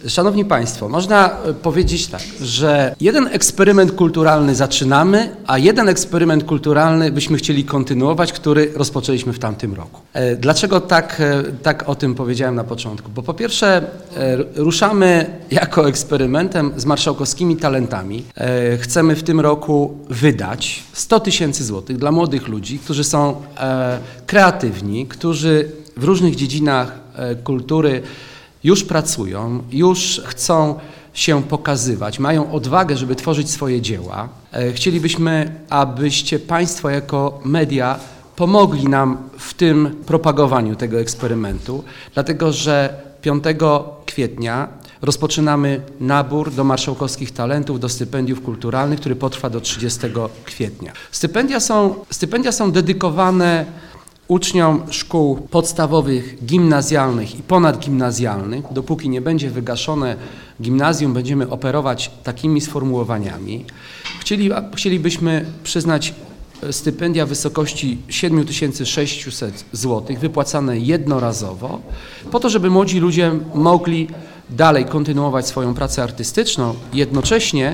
Szanowni Państwo, można powiedzieć tak, że jeden eksperyment kulturalny zaczynamy, a jeden eksperyment kulturalny byśmy chcieli kontynuować, który rozpoczęliśmy w tamtym roku. Dlaczego tak o tym powiedziałem na początku? Bo po pierwsze ruszamy jako eksperymentem z marszałkowskimi talentami. Chcemy w tym roku wydać 100 000 złotych dla młodych ludzi, którzy są kreatywni, którzy w różnych dziedzinach kultury już pracują, już chcą się pokazywać, mają odwagę, żeby tworzyć swoje dzieła. Chcielibyśmy, abyście Państwo jako media pomogli nam w tym propagowaniu tego eksperymentu, dlatego że 5 kwietnia rozpoczynamy nabór do marszałkowskich talentów, do stypendiów kulturalnych, który potrwa do 30 kwietnia. Stypendia są dedykowane uczniom szkół podstawowych, gimnazjalnych i ponadgimnazjalnych. Dopóki nie będzie wygaszone gimnazjum, będziemy operować takimi sformułowaniami. Chcielibyśmy przyznać stypendia w wysokości 7600 zł, wypłacane jednorazowo, po to, żeby młodzi ludzie mogli dalej kontynuować swoją pracę artystyczną, jednocześnie,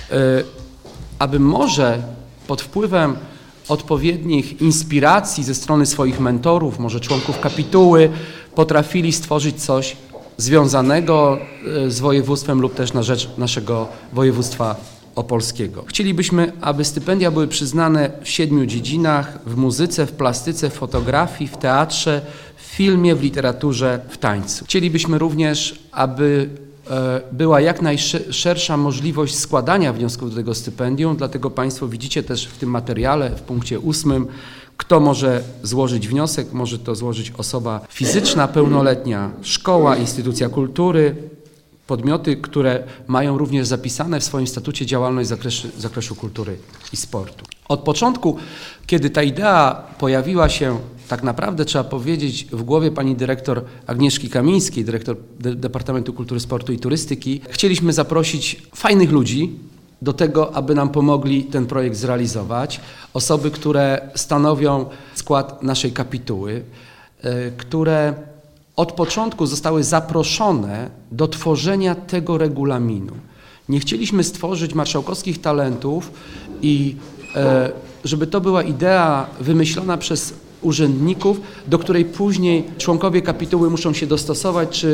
aby może pod wpływem odpowiednich inspiracji ze strony swoich mentorów, może członków kapituły, potrafili stworzyć coś związanego z województwem lub też na rzecz naszego województwa opolskiego. Chcielibyśmy, aby stypendia były przyznane w 7 dziedzinach: w muzyce, w plastyce, w fotografii, w teatrze, w filmie, w literaturze, w tańcu. Chcielibyśmy również, aby była jak najszersza możliwość składania wniosków do tego stypendium, dlatego Państwo widzicie też w tym materiale, w punkcie 8, kto może złożyć wniosek. Może to złożyć osoba fizyczna, pełnoletnia, szkoła, instytucja kultury, podmioty, które mają również zapisane w swoim statucie działalność z zakresu kultury i sportu. Od początku, kiedy ta idea pojawiła się, tak naprawdę trzeba powiedzieć, w głowie pani dyrektor Agnieszki Kamińskiej, dyrektor Departamentu Kultury, Sportu i Turystyki, chcieliśmy zaprosić fajnych ludzi do tego, aby nam pomogli ten projekt zrealizować. Osoby, które stanowią skład naszej kapituły, które od początku zostały zaproszone do tworzenia tego regulaminu. Nie chcieliśmy stworzyć marszałkowskich talentów i żeby to była idea wymyślona przez urzędników, do której później członkowie kapituły muszą się dostosować,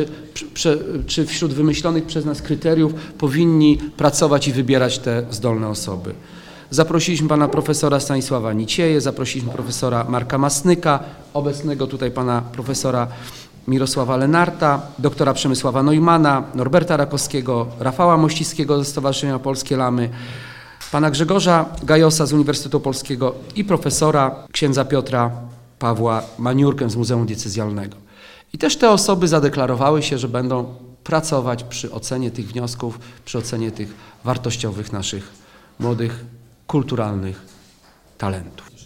czy wśród wymyślonych przez nas kryteriów powinni pracować i wybierać te zdolne osoby. Zaprosiliśmy pana profesora Stanisława Nicieję, zaprosiliśmy profesora Marka Masnyka, obecnego tutaj pana profesora Mirosława Lenarta, doktora Przemysława Neumana, Norberta Rakowskiego, Rafała Mościckiego ze Stowarzyszenia Polskie Lamy, pana Grzegorza Gajosa z Uniwersytetu Polskiego i profesora księdza Piotra Pawła Maniurkę z Muzeum Diecezjalnego. I też te osoby zadeklarowały się, że będą pracować przy ocenie tych wniosków, przy ocenie tych wartościowych naszych młodych, kulturalnych talentów.